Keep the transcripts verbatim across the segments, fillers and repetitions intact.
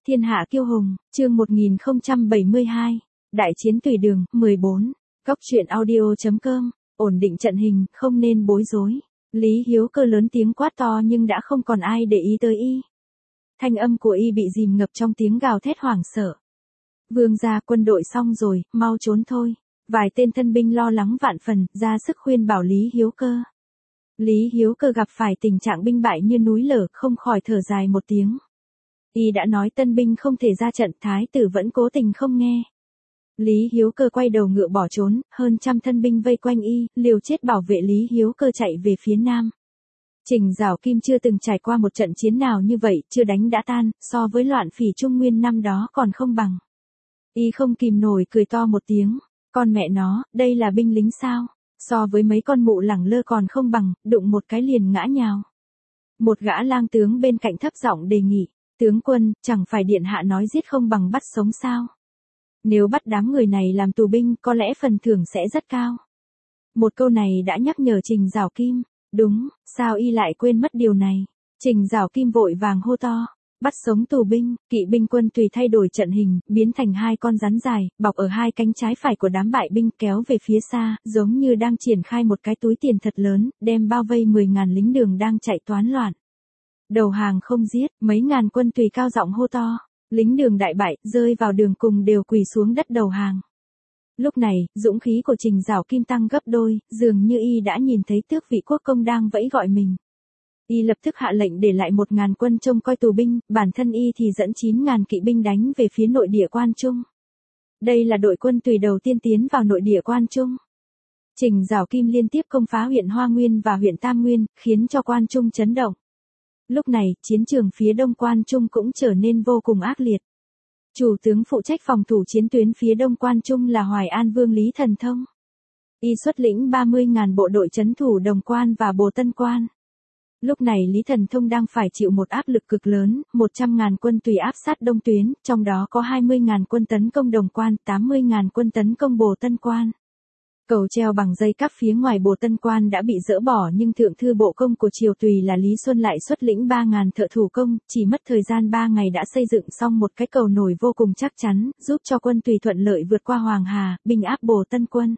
Thiên hạ kiêu hùng, chương một nghìn không trăm bảy mươi hai, Đại chiến tùy đường, mười bốn, Góc truyện audio.com, ổn định trận hình, không nên bối rối. Lý Hiếu Cơ lớn tiếng quát to nhưng đã không còn ai để ý tới y. Thanh âm của y bị dìm ngập trong tiếng gào thét hoảng sợ. Vương gia, quân đội xong rồi, mau trốn thôi. Vài tên thân binh lo lắng vạn phần, ra sức khuyên bảo Lý Hiếu Cơ. Lý Hiếu Cơ gặp phải tình trạng binh bại như núi lở, không khỏi thở dài một tiếng. Y đã nói tân binh không thể ra trận, thái tử vẫn cố tình không nghe. Lý Hiếu Cơ quay đầu ngựa bỏ trốn, hơn trăm thân binh vây quanh y, liều chết bảo vệ Lý Hiếu Cơ chạy về phía nam. Trình Giảo Kim chưa từng trải qua một trận chiến nào như vậy, chưa đánh đã tan, so với loạn phỉ Trung Nguyên năm đó còn không bằng. Y không kìm nổi cười to một tiếng, con mẹ nó, đây là binh lính sao? So với mấy con mụ lẳng lơ còn không bằng, đụng một cái liền ngã nhào. Một gã lang tướng bên cạnh thấp giọng đề nghị, tướng quân, chẳng phải điện hạ nói giết không bằng bắt sống sao? Nếu bắt đám người này làm tù binh, có lẽ phần thưởng sẽ rất cao. Một câu này đã nhắc nhở Trình Giảo Kim, đúng, sao y lại quên mất điều này? Trình Giảo Kim vội vàng hô to, bắt sống tù binh, kỵ binh quân tùy thay đổi trận hình, biến thành hai con rắn dài, bọc ở hai cánh trái phải của đám bại binh kéo về phía xa, giống như đang triển khai một cái túi tiền thật lớn, đem bao vây mười ngàn lính đường đang chạy toán loạn. Đầu hàng không giết, mấy ngàn quân tùy cao giọng hô to, lính đường đại bại, rơi vào đường cùng đều quỳ xuống đất đầu hàng. Lúc này, dũng khí của Trình Giảo Kim tăng gấp đôi, dường như y đã nhìn thấy tước vị quốc công đang vẫy gọi mình. Y lập tức hạ lệnh để lại một ngàn quân trông coi tù binh, bản thân y thì dẫn chín ngàn kỵ binh đánh về phía nội địa Quan Trung. Đây là đội quân tùy đầu tiên tiến vào nội địa Quan Trung. Trình Giảo Kim liên tiếp công phá huyện Hoa Nguyên và huyện Tam Nguyên, khiến cho Quan Trung chấn động. Lúc này, chiến trường phía đông Quan Trung cũng trở nên vô cùng ác liệt. Chủ tướng phụ trách phòng thủ chiến tuyến phía đông Quan Trung là Hoài An Vương Lý Thần Thông. Y xuất lĩnh ba mươi ngàn bộ đội trấn thủ Đồng Quan và Bồ Tân Quan. Lúc này Lý Thần Thông đang phải chịu một áp lực cực lớn, một trăm ngàn quân tùy áp sát đông tuyến, trong đó có hai mươi ngàn quân tấn công Đồng Quan, tám mươi ngàn quân tấn công Bồ Tân Quan. Cầu treo bằng dây cáp phía ngoài Bồ Tân Quan đã bị dỡ bỏ nhưng thượng thư bộ công của triều tùy là Lý Xuân lại xuất lĩnh ba ngàn thợ thủ công, chỉ mất thời gian ba ngày đã xây dựng xong một cái cầu nổi vô cùng chắc chắn, giúp cho quân tùy thuận lợi vượt qua Hoàng Hà, binh áp Bồ Tân Quân.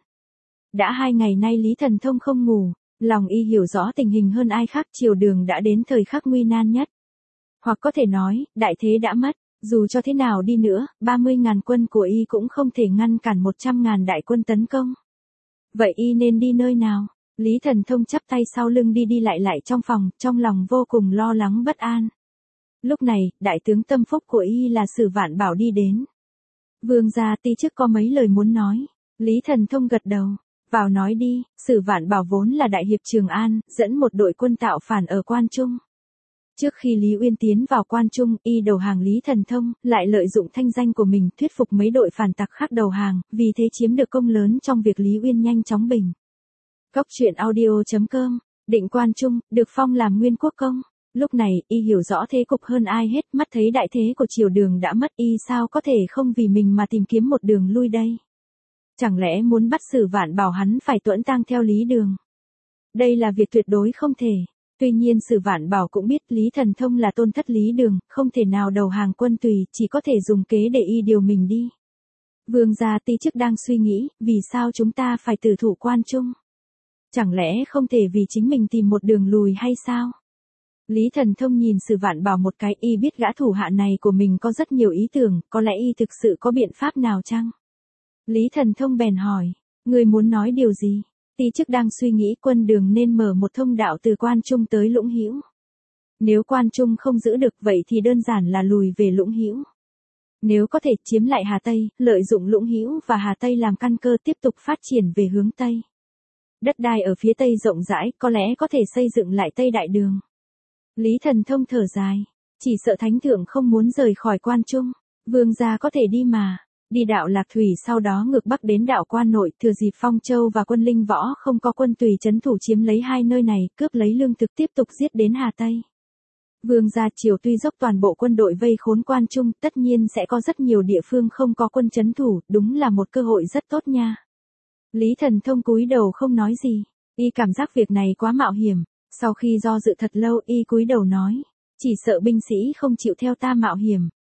Đã hai ngày nay Lý Thần Thông không ngủ, lòng y hiểu rõ tình hình hơn ai khác, triều đường đã đến thời khắc nguy nan nhất. Hoặc có thể nói, đại thế đã mất, dù cho thế nào đi nữa, ba mươi ngàn quân của y cũng không thể ngăn cản một trăm ngàn đại quân tấn công. Vậy y nên đi nơi nào? Lý Thần Thông chắp tay sau lưng đi đi lại lại trong phòng, trong lòng vô cùng lo lắng bất an. Lúc này, đại tướng tâm phúc của y là Sử Vạn Bảo đi đến. Vương gia, ti chức có mấy lời muốn nói. Lý Thần Thông gật đầu. Vào nói đi. Sử Vạn Bảo vốn là đại hiệp Trường An, dẫn một đội quân tạo phản ở Quan Trung. Trước khi Lý Uyên tiến vào Quan Trung, y đầu hàng Lý Thần Thông, lại lợi dụng thanh danh của mình thuyết phục mấy đội phản tặc khác đầu hàng, vì thế chiếm được công lớn trong việc Lý Uyên nhanh chóng bình. Góc truyện audio.com, định Quan Trung, được phong làm nguyên quốc công. Lúc này, y hiểu rõ thế cục hơn ai hết, mắt thấy đại thế của triều đường đã mất, y sao có thể không vì mình mà tìm kiếm một đường lui đây. Chẳng lẽ muốn bắt Sử Vạn Bảo hắn phải tuẫn tang theo Lý Đường? Đây là việc tuyệt đối không thể. Tuy nhiên Sử Vạn Bảo cũng biết Lý Thần Thông là tôn thất Lý Đường, không thể nào đầu hàng quân tùy, chỉ có thể dùng kế để y điều mình đi. Vương gia, ti chức đang suy nghĩ, vì sao chúng ta phải tử thủ Quan Trung? Chẳng lẽ không thể vì chính mình tìm một đường lùi hay sao? Lý Thần Thông nhìn Sử Vạn Bảo một cái, y biết gã thủ hạ này của mình có rất nhiều ý tưởng, có lẽ y thực sự có biện pháp nào chăng? Lý Thần Thông bèn hỏi, người muốn nói điều gì? Ti chức đang suy nghĩ quân đường nên mở một thông đạo từ Quan Trung tới Lũng Hữu. Nếu Quan Trung không giữ được vậy thì đơn giản là lùi về Lũng Hữu. Nếu có thể chiếm lại Hà Tây, lợi dụng Lũng Hữu và Hà Tây làm căn cơ tiếp tục phát triển về hướng Tây. Đất đai ở phía Tây rộng rãi, có lẽ có thể xây dựng lại Tây Đại Đường. Lý Thần Thông thở dài, chỉ sợ Thánh Thượng không muốn rời khỏi Quan Trung. Vương gia có thể đi mà. Đi đạo Lạc Thủy sau đó ngược bắc đến đạo Quan Nội, thừa dịp Phong Châu và quân Linh Võ không có quân tùy trấn thủ chiếm lấy hai nơi này, cướp lấy lương thực tiếp tục giết đến Hà Tây. Vương gia triều tuy dốc toàn bộ quân đội vây khốn Quan Trung, tất nhiên sẽ có rất nhiều địa phương không có quân trấn thủ, đúng là một cơ hội rất tốt nha. Lý Thần Thông cúi đầu không nói gì, y cảm giác việc này quá mạo hiểm, sau khi do dự thật lâu y cúi đầu nói, chỉ sợ binh sĩ không chịu theo ta mạo hiểm.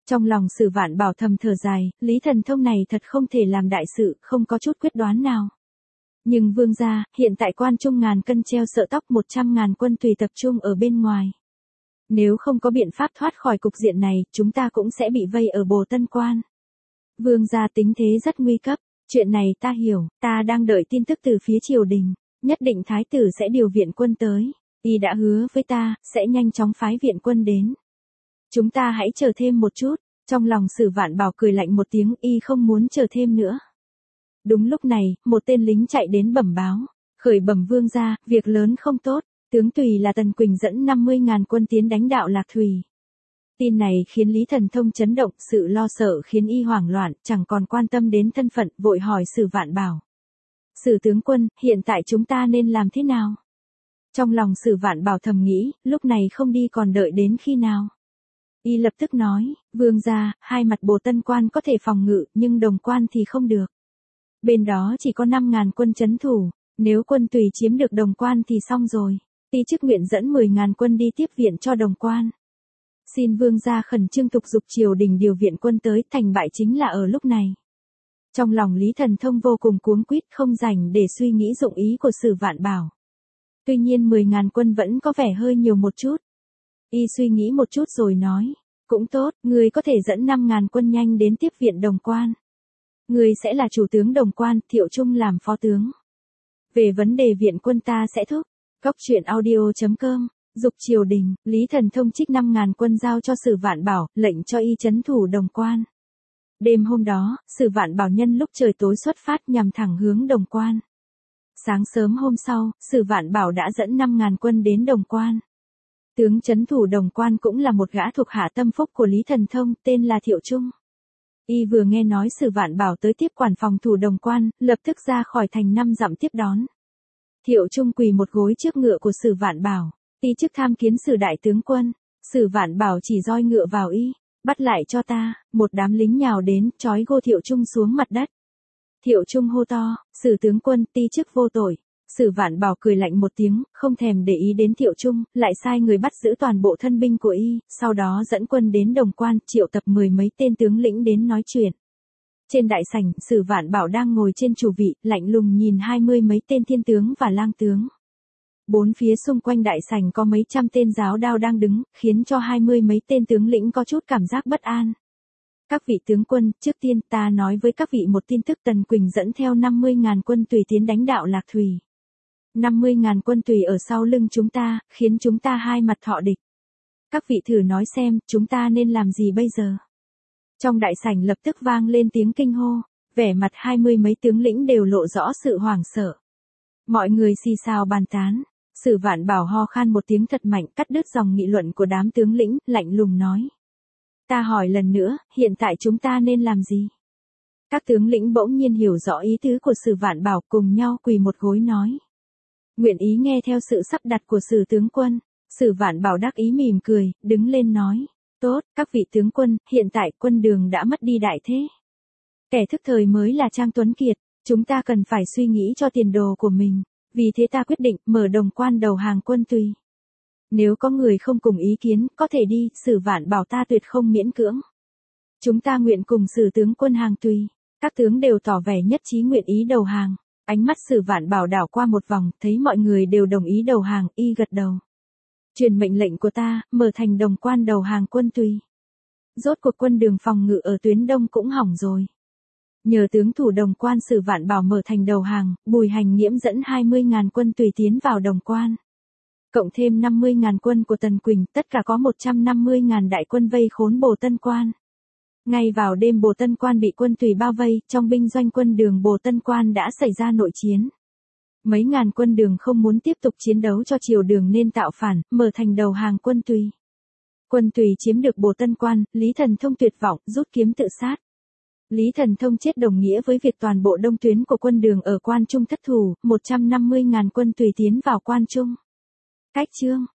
Trong lòng Sử Vạn Bảo thầm thở dài, Lý Thần Thông này thật không thể làm đại sự, không có chút quyết đoán nào. Nhưng vương gia, hiện tại quan trung ngàn cân treo sợ tóc một trăm ngàn quân tùy tập trung ở bên ngoài. Nếu không có biện pháp thoát khỏi cục diện này, chúng ta cũng sẽ bị vây ở Bồ Tân Quan. Vương gia tính thế rất nguy cấp, chuyện này ta hiểu, ta đang đợi tin tức từ phía triều đình, nhất định thái tử sẽ điều viện quân tới, y đã hứa với ta, sẽ nhanh chóng phái viện quân đến. Chúng ta hãy chờ thêm một chút, trong lòng Sử Vạn Bảo cười lạnh một tiếng, y không muốn chờ thêm nữa. Đúng lúc này, một tên lính chạy đến bẩm báo, khởi bẩm vương gia, việc lớn không tốt, tướng Tùy là Tần Quỳnh dẫn năm mươi ngàn quân tiến đánh đạo Lạc Thủy. Tin này khiến Lý Thần Thông chấn động, sự lo sợ khiến y hoảng loạn, chẳng còn quan tâm đến thân phận, vội hỏi Sử Vạn Bảo. Sử tướng quân, hiện tại chúng ta nên làm thế nào? Trong lòng Sử Vạn Bảo thầm nghĩ, lúc này không đi còn đợi đến khi nào? Y lập tức nói, vương gia, hai mặt Bồ Tân Quan có thể phòng ngự, nhưng Đồng Quan thì không được. Bên đó chỉ có năm ngàn quân trấn thủ, nếu quân Tùy chiếm được Đồng Quan thì xong rồi. Ti chức nguyện dẫn mười ngàn quân đi tiếp viện cho Đồng Quan. Xin vương gia khẩn trương tục dục triều đình điều viện quân tới, thành bại chính là ở lúc này. Trong lòng Lý Thần Thông vô cùng cuống quýt, không rảnh để suy nghĩ dụng ý của Sử Vạn Bảo. Tuy nhiên mười ngàn quân vẫn có vẻ hơi nhiều một chút. Y suy nghĩ một chút rồi nói, cũng tốt, người có thể dẫn năm ngàn quân nhanh đến tiếp viện Đồng Quan. Người sẽ là chủ tướng Đồng Quan, Thiệu Trung làm phó tướng. Về vấn đề viện quân ta sẽ thúc. Góc truyện audio chấm com, dục triều đình, Lý Thần Thông trích năm ngàn quân giao cho Sử Vạn Bảo, lệnh cho y trấn thủ Đồng Quan. Đêm hôm đó, Sử Vạn Bảo nhân lúc trời tối xuất phát nhằm thẳng hướng Đồng Quan. Sáng sớm hôm sau, Sử Vạn Bảo đã dẫn năm ngàn quân đến Đồng Quan. Tướng trấn thủ Đồng Quan cũng là một gã thuộc hạ tâm phúc của Lý Thần Thông, tên là Thiệu Trung. Y vừa nghe nói Sử Vạn Bảo tới tiếp quản phòng thủ Đồng Quan, lập tức ra khỏi thành năm dặm tiếp đón. Thiệu Trung quỳ một gối trước ngựa của Sử Vạn Bảo, ti chức tham kiến Sử đại tướng quân. Sử Vạn Bảo chỉ roi ngựa vào y, bắt lại cho ta. Một đám lính nhào đến, trói gô Thiệu Trung xuống mặt đất. Thiệu Trung hô to, Sử tướng quân, ti chức vô tội. Sử Vạn Bảo cười lạnh một tiếng, không thèm để ý đến Thiệu Trung, lại sai người bắt giữ toàn bộ thân binh của y, sau đó dẫn quân đến Đồng Quan, triệu tập mười mấy tên tướng lĩnh đến nói chuyện. Trên đại sảnh, Sử Vạn Bảo đang ngồi trên chủ vị, lạnh lùng nhìn hai mươi mấy tên thiên tướng và lang tướng. Bốn phía xung quanh đại sảnh có mấy trăm tên giáo đao đang đứng, khiến cho hai mươi mấy tên tướng lĩnh có chút cảm giác bất an. Các vị tướng quân, trước tiên ta nói với các vị một tin tức, Tần Quỳnh dẫn theo năm mươi ngàn quân Tùy tiến đánh đạo Lạc Thủy. năm mươi ngàn quân Tùy ở sau lưng chúng ta, khiến chúng ta hai mặt thọ địch. Các vị thử nói xem, chúng ta nên làm gì bây giờ? Trong đại sảnh lập tức vang lên tiếng kinh hô, vẻ mặt hai mươi mấy tướng lĩnh đều lộ rõ sự hoảng sợ. Mọi người xì xào bàn tán, Sử Vạn Bảo ho khan một tiếng thật mạnh, cắt đứt dòng nghị luận của đám tướng lĩnh, lạnh lùng nói. Ta hỏi lần nữa, hiện tại chúng ta nên làm gì? Các tướng lĩnh bỗng nhiên hiểu rõ ý tứ của Sử Vạn Bảo, cùng nhau quỳ một gối nói. Nguyện ý nghe theo sự sắp đặt của Sử tướng quân. Sử Vạn Bảo đắc ý mỉm cười, đứng lên nói. Tốt, các vị tướng quân, hiện tại quân Đường đã mất đi đại thế. Kẻ thức thời mới là Trang Tuấn Kiệt, chúng ta cần phải suy nghĩ cho tiền đồ của mình, vì thế ta quyết định mở Đồng Quan đầu hàng quân Tùy. Nếu có người không cùng ý kiến, có thể đi, Sử Vạn Bảo ta tuyệt không miễn cưỡng. Chúng ta nguyện cùng Sử tướng quân hàng Tùy. Các tướng đều tỏ vẻ nhất trí nguyện ý đầu hàng. Ánh mắt Sử Vạn Bảo đảo qua một vòng, thấy mọi người đều đồng ý đầu hàng, y gật đầu. Truyền mệnh lệnh của ta, mở thành Đồng Quan đầu hàng quân Tùy. Rốt cuộc quân Đường phòng ngự ở tuyến đông cũng hỏng rồi. Nhờ tướng thủ Đồng Quan, Sử Vạn Bảo mở thành đầu hàng, Bùi Hành Nghiễm dẫn hai mươi ngàn quân Tùy tiến vào Đồng Quan. Cộng thêm năm mươi ngàn quân của Tần Quỳnh, tất cả có một trăm năm mươi ngàn đại quân vây khốn Bồ Tân Quan. Ngay vào đêm Bồ Tân Quan bị quân Tùy bao vây, trong binh doanh quân Đường Bồ Tân Quan đã xảy ra nội chiến. Mấy ngàn quân Đường không muốn tiếp tục chiến đấu cho triều Đường nên tạo phản, mở thành đầu hàng quân Tùy. Quân Tùy chiếm được Bồ Tân Quan, Lý Thần Thông tuyệt vọng, rút kiếm tự sát. Lý Thần Thông chết đồng nghĩa với việc toàn bộ đông tuyến của quân Đường ở Quan Trung thất thủ, một trăm năm mươi ngàn quân Tùy tiến vào Quan Trung. Cách chương